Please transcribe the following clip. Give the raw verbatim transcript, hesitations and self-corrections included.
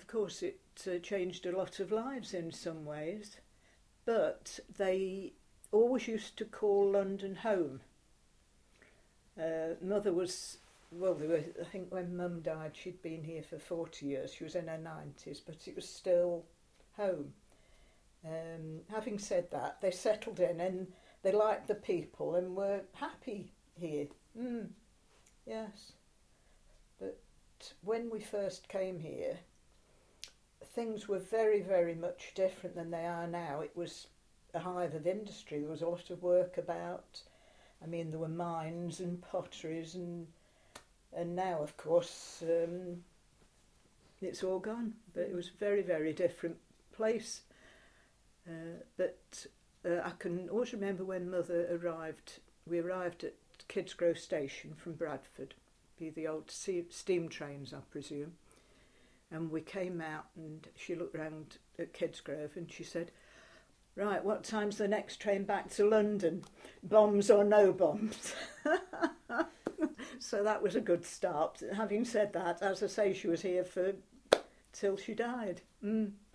of course, it uh, changed a lot of lives in some ways, but they always used to call London home. Uh, mother was, well, they were, I think when Mum died, she'd been here for forty years. She was in her nineties, but it was still home. Um, having said that, they settled in and they liked the people and were happy here. Mm, yes. But when we first came here, things were very, very much different than they are now. It was a hive of industry. There was a lot of work about. I mean, there were mines and potteries, and and now, of course, um, it's all gone. But it was a very, very different place. Uh, but uh, I can always remember when Mother arrived. We arrived at Kidsgrove Station from Bradford, be the old steam trains, I presume. And we came out and she looked round at Kidsgrove and she said, "Right, what time's the next train back to London? Bombs or no bombs?" So that was a good start. Having said that, as I say, she was here for till she died. Mm.